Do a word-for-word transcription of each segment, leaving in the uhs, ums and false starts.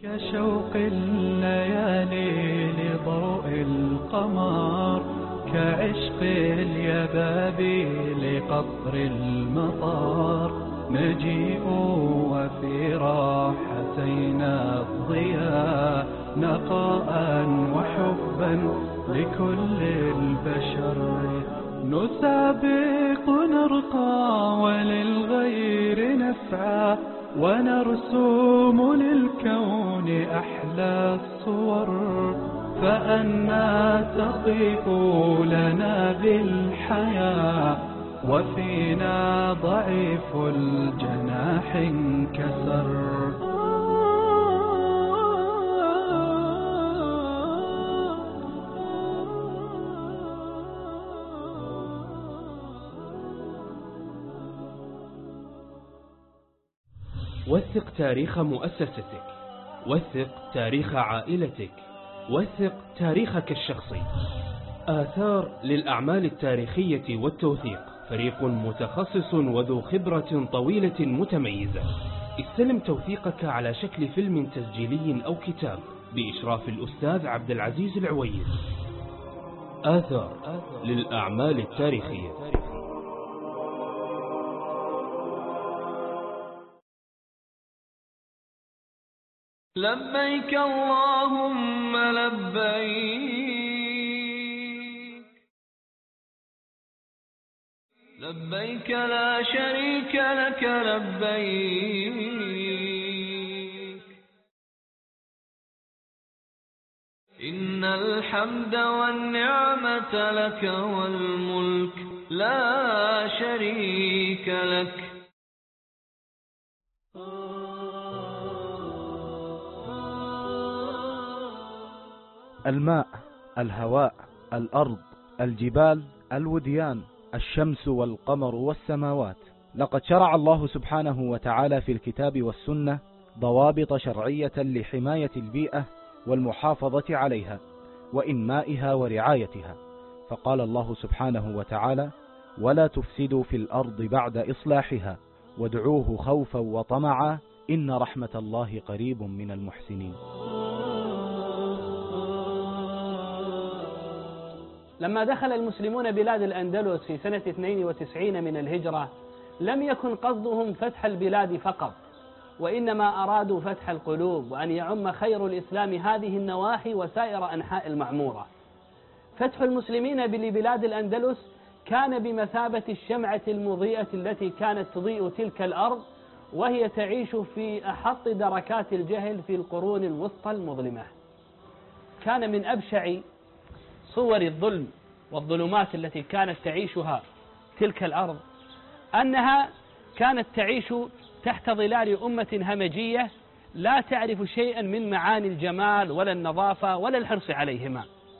كشوق الليالي لضوء القمر، كعشق اليبابي لقطر المطر، نجيء وفي راحتينا الضياء، نقاء وحبا لكل البشر، نسابق نرقى وللغير نسعى، ونرسم للكون أحلى الصور، فأنا تطيب لنا بالحياة، وفينا ضعيف الجناح انكسر. وثق تاريخ مؤسستك، وثق تاريخ عائلتك، وثق تاريخك الشخصي. آثار للأعمال التاريخية والتوثيق، فريق متخصص وذو خبرة طويلة متميزة. استلم توثيقك على شكل فيلم تسجيلي أو كتاب بإشراف الأستاذ عبد العزيز العويد. آثار للأعمال التاريخية. لبيك اللهم لبيك، لبيك لا شريك لك لبيك، إن الحمد والنعمة لك والملك لا شريك لك. الماء، الهواء، الأرض، الجبال، الوديان، الشمس والقمر والسماوات. لقد شرع الله سبحانه وتعالى في الكتاب والسنة ضوابط شرعية لحماية البيئة والمحافظة عليها وإنمائها ورعايتها، فقال الله سبحانه وتعالى: ولا تفسدوا في الأرض بعد إصلاحها وادعوه خوفا وطمعا إن رحمة الله قريب من المحسنين. لما دخل المسلمون بلاد الأندلس في سنة اثنين وتسعين من الهجرة، لم يكن قصدهم فتح البلاد فقط، وإنما أرادوا فتح القلوب، وأن يعم خير الإسلام هذه النواحي وسائر أنحاء المعمورة. فتح المسلمين بلاد الأندلس كان بمثابة الشمعة المضيئة التي كانت تضيء تلك الأرض وهي تعيش في أحط دركات الجهل في القرون الوسطى المظلمة. كان من أبشع صور الظلم والظلمات التي كانت تعيشها تلك الأرض أنها كانت تعيش تحت ظلال أمة همجية لا تعرف شيئا من معاني الجمال ولا النظافة ولا الحرص عليهما.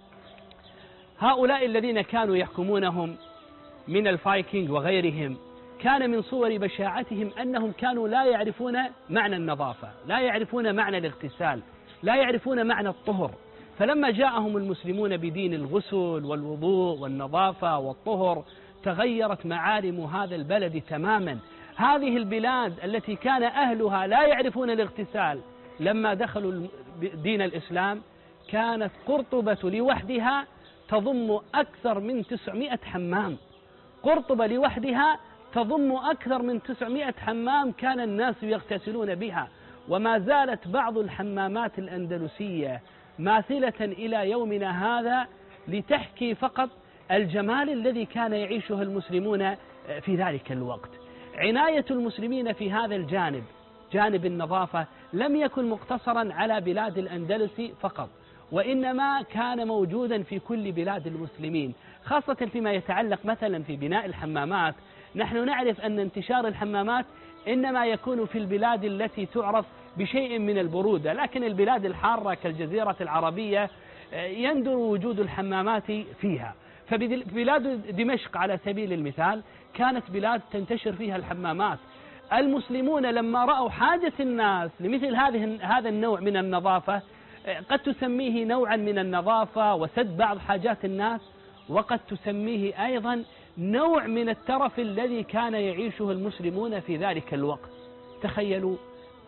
هؤلاء الذين كانوا يحكمونهم من الفايكنج وغيرهم كان من صور بشاعتهم أنهم كانوا لا يعرفون معنى النظافة، لا يعرفون معنى الاغتسال، لا يعرفون معنى الطهر. فلما جاءهم المسلمون بدين الغسل والوضوء والنظافة والطهر تغيرت معالم هذا البلد تماما. هذه البلاد التي كان أهلها لا يعرفون الاغتسال لما دخلوا دين الإسلام كانت قرطبة لوحدها تضم أكثر من تسعمائة حمام. قرطبة لوحدها تضم أكثر من تسعمائة حمام كان الناس يغتسلون بها، وما زالت بعض الحمامات الأندلسية ماثلة إلى يومنا هذا لتحكي فقط الجمال الذي كان يعيشه المسلمون في ذلك الوقت. عناية المسلمين في هذا الجانب، جانب النظافة، لم يكن مقتصرا على بلاد الأندلس فقط، وإنما كان موجودا في كل بلاد المسلمين، خاصة فيما يتعلق مثلا في بناء الحمامات. نحن نعرف أن انتشار الحمامات إنما يكون في البلاد التي تعرف بشيء من البرودة، لكن البلاد الحارة كالجزيرة العربية يندر وجود الحمامات فيها. فبلاد دمشق على سبيل المثال كانت بلاد تنتشر فيها الحمامات. المسلمون لما رأوا حاجة الناس لمثل هذه هذا النوع من النظافة، قد تسميه نوعا من النظافة وسد بعض حاجات الناس، وقد تسميه أيضا نوع من الترف الذي كان يعيشه المسلمون في ذلك الوقت. تخيلوا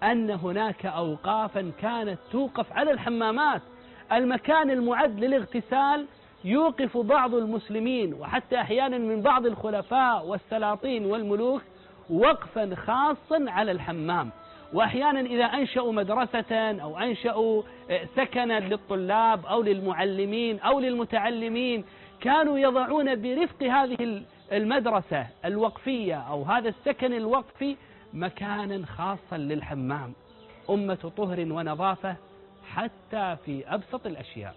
أن هناك أوقافا كانت توقف على الحمامات، المكان المعد للاغتسال يوقف بعض المسلمين وحتى أحيانا من بعض الخلفاء والسلاطين والملوك وقفا خاصا على الحمام. وأحيانا إذا أنشأوا مدرسة أو أنشأوا سكنا للطلاب أو للمعلمين أو للمتعلمين كانوا يضعون برفق هذه المدرسة الوقفية أو هذا السكن الوقفي مكانا خاصا للحمام، أمة طهر ونظافة حتى في أبسط الأشياء.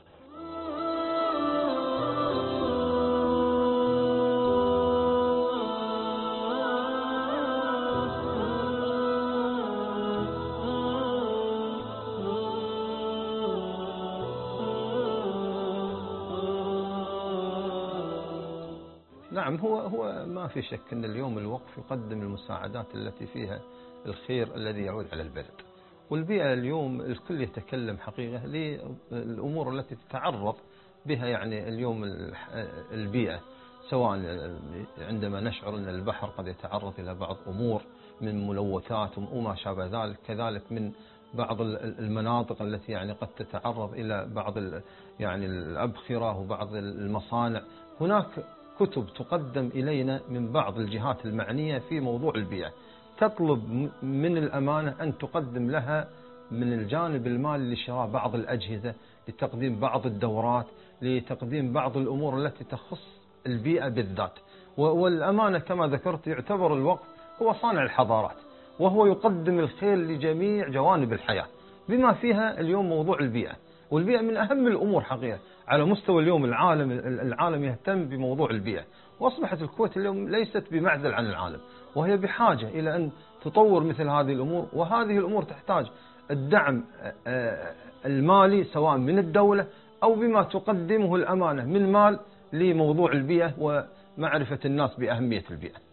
نعم، هو هو ما في شك أن اليوم الوقف يقدم المساعدات التي فيها الخير الذي يعود على البلد. والبيئة اليوم الكل يتكلم حقيقة للأمور التي تتعرض بها يعني اليوم البيئة، سواء عندما نشعر أن البحر قد يتعرض إلى بعض أمور من ملوثات وما شابه ذلك، كذلك من بعض المناطق التي يعني قد تتعرض إلى بعض يعني الأبخرة وبعض المصانع. هناك كتب تقدم إلينا من بعض الجهات المعنية في موضوع البيئة تطلب من الأمانة أن تقدم لها من الجانب المالي لشراء بعض الأجهزة، لتقديم بعض الدورات، لتقديم بعض الأمور التي تخص البيئة بالذات. والأمانة كما ذكرت يعتبر الوقف هو صانع الحضارات، وهو يقدم الخير لجميع جوانب الحياة بما فيها اليوم موضوع البيئة. والبيئة من أهم الأمور حقيقة على مستوى اليوم. العالم العالم يهتم بموضوع البيئة، وأصبحت الكويت اليوم ليست بمعزل عن العالم، وهي بحاجة إلى أن تطور مثل هذه الأمور. وهذه الأمور تحتاج الدعم المالي سواء من الدولة أو بما تقدمه الأمانة من مال لموضوع البيئة ومعرفة الناس بأهمية البيئة.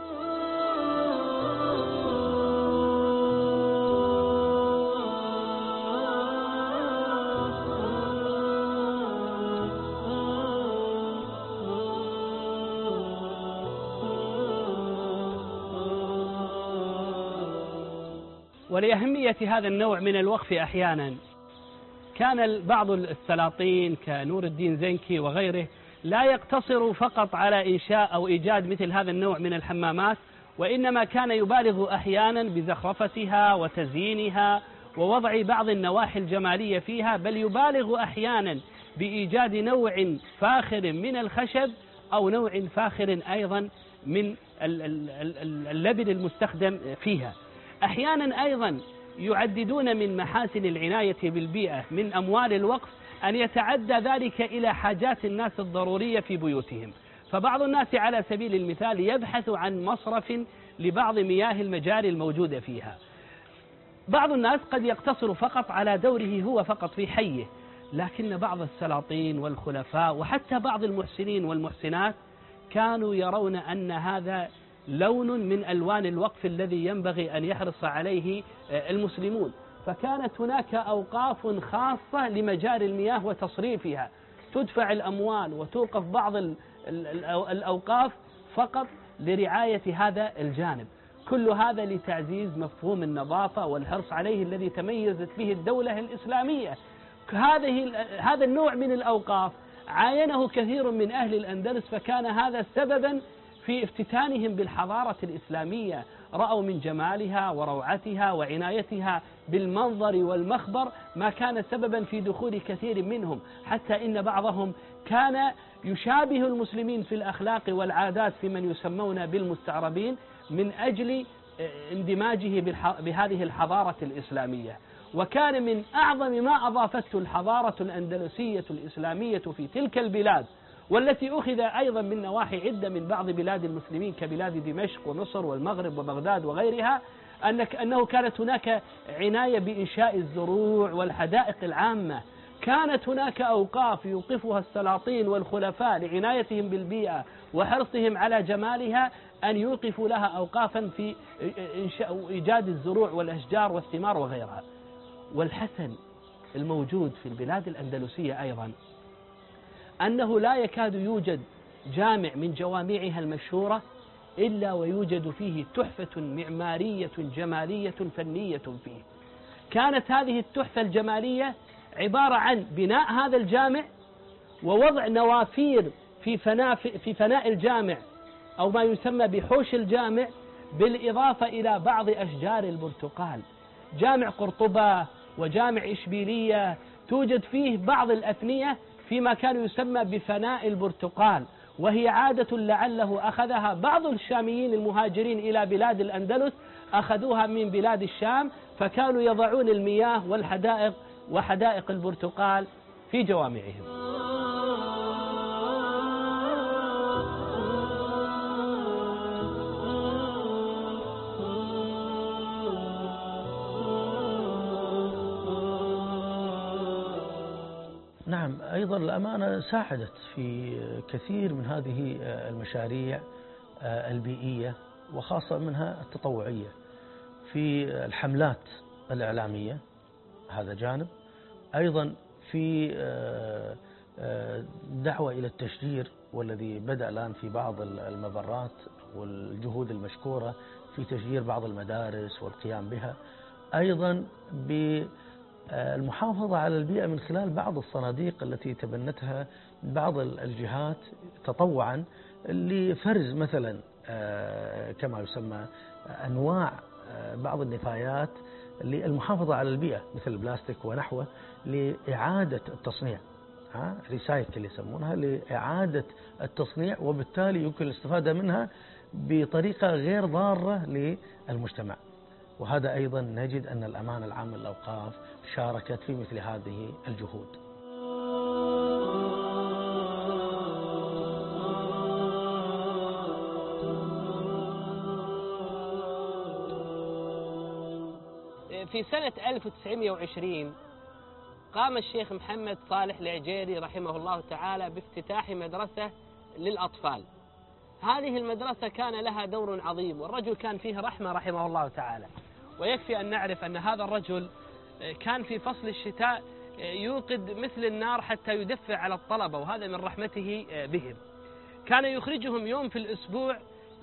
ولأهمية هذا النوع من الوقف أحيانا كان بعض السلاطين كنور الدين زنكي وغيره لا يقتصر فقط على إنشاء أو إيجاد مثل هذا النوع من الحمامات، وإنما كان يبالغ أحيانا بزخرفتها وتزيينها ووضع بعض النواحي الجمالية فيها، بل يبالغ أحيانا بإيجاد نوع فاخر من الخشب أو نوع فاخر أيضا من اللبن المستخدم فيها. أحيانا أيضا يعددون من محاسن العناية بالبيئة من أموال الوقف أن يتعدى ذلك إلى حاجات الناس الضرورية في بيوتهم. فبعض الناس على سبيل المثال يبحث عن مصرف لبعض مياه المجاري الموجودة فيها. بعض الناس قد يقتصر فقط على دوره هو فقط في حيه، لكن بعض السلاطين والخلفاء وحتى بعض المحسنين والمحسنات كانوا يرون أن هذا لون من ألوان الوقف الذي ينبغي أن يحرص عليه المسلمون. فكانت هناك أوقاف خاصة لمجاري المياه وتصريفها، تدفع الأموال وتوقف بعض الأوقاف فقط لرعاية هذا الجانب. كل هذا لتعزيز مفهوم النظافة والحرص عليه الذي تميزت به الدولة الإسلامية. هذه هذا النوع من الأوقاف عاينه كثير من أهل الأندلس، فكان هذا سببا في افتتانهم بالحضارة الإسلامية. رأوا من جمالها وروعتها وعنايتها بالمنظر والمخبر ما كان سببا في دخول كثير منهم، حتى إن بعضهم كان يشابه المسلمين في الأخلاق والعادات في من يسمون بالمستعربين من أجل اندماجه بهذه الحضارة الإسلامية. وكان من أعظم ما أضافته الحضارة الأندلسية الإسلامية في تلك البلاد، والتي أخذ أيضا من نواحي عدة من بعض بلاد المسلمين كبلاد دمشق ومصر والمغرب وبغداد وغيرها، أنه كانت هناك عناية بإنشاء الزروع والحدائق العامة. كانت هناك أوقاف يوقفها السلاطين والخلفاء لعنايتهم بالبيئة وحرصهم على جمالها، أن يوقفوا لها أوقافا في إنشاء إيجاد الزروع والأشجار والثمار وغيرها. والحسن الموجود في البلاد الأندلسية أيضا أنه لا يكاد يوجد جامع من جوامعها المشهورة إلا ويوجد فيه تحفة معمارية جمالية فنية فيه. كانت هذه التحفة الجمالية عبارة عن بناء هذا الجامع ووضع نوافير في فناء في فناء الجامع أو ما يسمى بحوش الجامع، بالإضافة إلى بعض أشجار البرتقال. جامع قرطبة وجامع إشبيلية توجد فيه بعض الأفنية فيما كان يسمى بفناء البرتقال، وهي عادة لعله أخذها بعض الشاميين المهاجرين إلى بلاد الأندلس، أخذوها من بلاد الشام، فكانوا يضعون المياه والحدائق وحدائق البرتقال في جوامعهم. نعم، أيضا الأمانة ساعدت في كثير من هذه المشاريع البيئية، وخاصة منها التطوعية في الحملات الإعلامية، هذا جانب. أيضا في دعوة إلى التشجير، والذي بدأ الآن في بعض المبرات، والجهود المشكورة في تشجير بعض المدارس والقيام بها. أيضا بالمحافظة على البيئة من خلال بعض الصناديق التي تبنتها بعض الجهات تطوعا لفرز مثلا كما يسمى أنواع بعض النفايات للمحافظة على البيئة مثل البلاستيك ونحوه، لإعادة التصنيع، ريسايكل يسمونها، لإعادة التصنيع، وبالتالي يمكن الاستفادة منها بطريقة غير ضارة للمجتمع. وهذا أيضا نجد أن الأمانة العامة للأوقاف شاركت في مثل هذه الجهود. في سنة ألف وتسعمائة وعشرين قام الشيخ محمد صالح العجيري رحمه الله تعالى بافتتاح مدرسة للأطفال. هذه المدرسة كان لها دور عظيم، والرجل كان فيه رحمة رحمه الله تعالى. ويكفي أن نعرف أن هذا الرجل كان في فصل الشتاء يوقد مثل النار حتى يدفع على الطلبة، وهذا من رحمته بهم. كان يخرجهم يوم في الأسبوع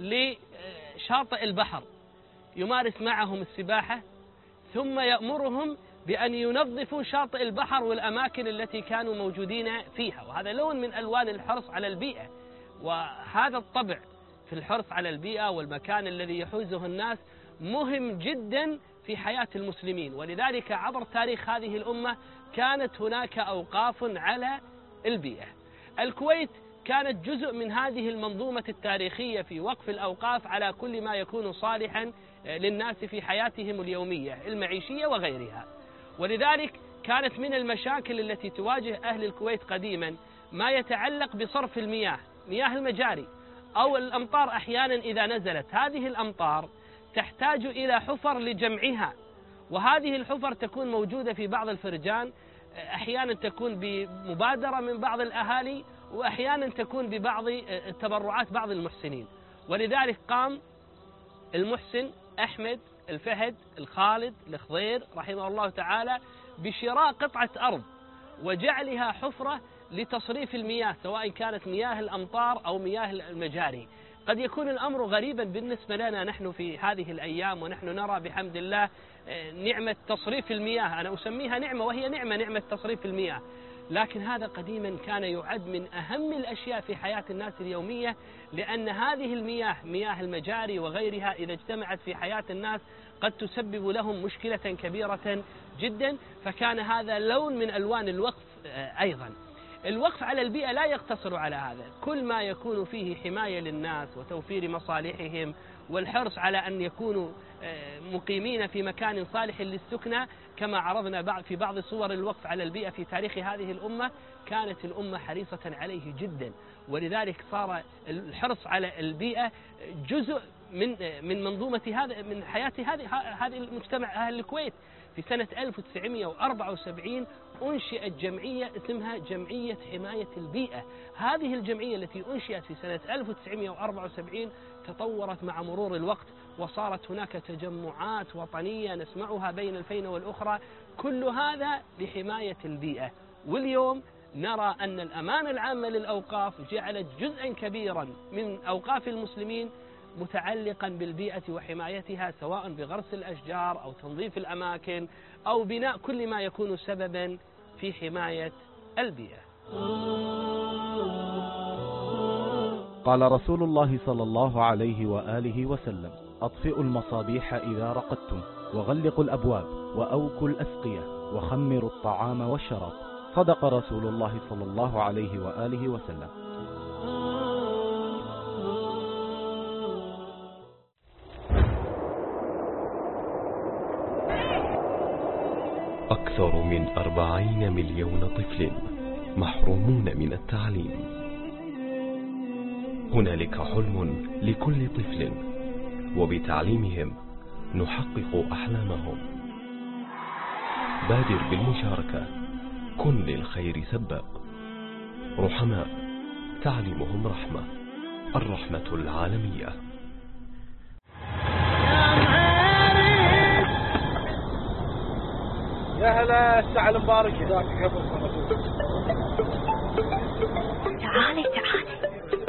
لشاطئ البحر يمارس معهم السباحة، ثم يأمرهم بأن ينظفوا شاطئ البحر والأماكن التي كانوا موجودين فيها. وهذا لون من ألوان الحرص على البيئة، وهذا الطبع في الحرص على البيئة والمكان الذي يحوزه الناس مهم جدا في حياة المسلمين. ولذلك عبر تاريخ هذه الأمة كانت هناك أوقاف على البيئة. الكويت كانت جزء من هذه المنظومة التاريخية في وقف الأوقاف على كل ما يكون صالحا للناس في حياتهم اليومية المعيشية وغيرها. ولذلك كانت من المشاكل التي تواجه أهل الكويت قديما ما يتعلق بصرف المياه، مياه المجاري أو الأمطار. أحيانا إذا نزلت هذه الأمطار تحتاج إلى حفر لجمعها، وهذه الحفر تكون موجودة في بعض الفرجان، أحيانا تكون بمبادرة من بعض الأهالي، وأحيانا تكون ببعض التبرعات بعض المحسنين. ولذلك قام المحسن أحمد الفهد الخالد الخضير رحمه الله تعالى بشراء قطعة أرض وجعلها حفرة لتصريف المياه، سواء كانت مياه الأمطار أو مياه المجاري. قد يكون الأمر غريبا بالنسبة لنا نحن في هذه الأيام، ونحن نرى بحمد الله نعمة تصريف المياه، أنا أسميها نعمة وهي نعمة نعمة تصريف المياه، لكن هذا قديما كان يعد من أهم الأشياء في حياة الناس اليومية، لأن هذه المياه مياه المجاري وغيرها إذا اجتمعت في حياة الناس قد تسبب لهم مشكلة كبيرة جدا. فكان هذا لون من ألوان الوقف. أيضا الوقف على البيئة لا يقتصر على هذا، كل ما يكون فيه حماية للناس وتوفير مصالحهم والحرص على أن يكونوا مقيمين في مكان صالح للسكنى، كما عرضنا في بعض صور الوقف على البيئة في تاريخ هذه الأمة، كانت الأمة حريصة عليه جدا. ولذلك صار الحرص على البيئة جزء من من منظومة هذا من حياة هذه هذه المجتمع أهل الكويت. في سنة ألف وتسعمائة وأربعة وسبعين أنشئت جمعية اسمها جمعية حماية البيئة. هذه الجمعية التي أنشئت في سنة ألف وتسعمائة وأربعة وسبعين تطورت مع مرور الوقت، وصارت هناك تجمعات وطنية نسمعها بين الفينة والأخرى، كل هذا لحماية البيئة. واليوم نرى أن الأمانة العامة للأوقاف جعلت جزءا كبيرا من أوقاف المسلمين متعلقا بالبيئة وحمايتها، سواء بغرس الأشجار أو تنظيف الأماكن أو بناء كل ما يكون سببا في حماية البيئة. قال رسول الله صلى الله عليه وآله وسلم: أطفئوا المصابيح إذا رقدتم، وغلقوا الأبواب، وأوكوا الأسقية، وخمروا الطعام والشراب. صدق رسول الله صلى الله عليه وآله وسلم. أكثر من أربعين مليون طفل محرومون من التعليم. هنالك حلم لكل طفل، وبتعليمهم نحقق أحلامهم. بادر بالمشاركة، كن للخير سباق. رحماء، تعليمهم رحمة. الرحمة العالمية. يا هلا، الساعة المبارك ذاك قبل. تعالي تعالي.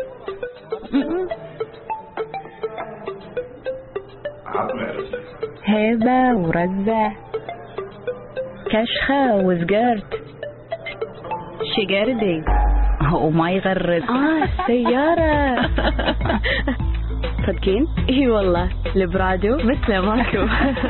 هبة ورزة، كشخة وزقرت، شقردي وما يغرد. اه السيارة. صدقين؟ اي والله، البرادو مثله ماكو.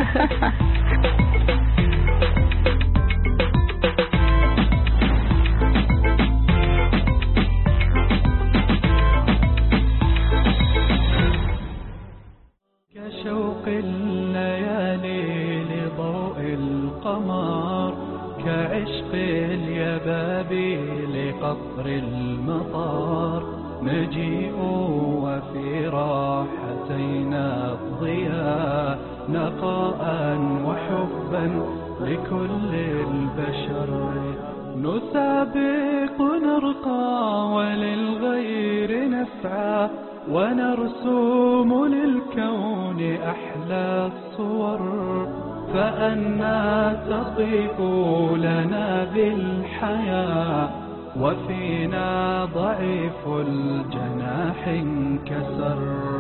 كشوق الليالي لضوء القمر، كعشق اليبابي لقطر المطار، نجيء وفي راحتينا الضياء، نقاء وحبا لكل البشر، نسابق نرقى وللغير نسعى، ونرسم للكون أحلى الصور، فأنا تطيف لنا بالحياة، وفينا ضعيف الجناح انكسر.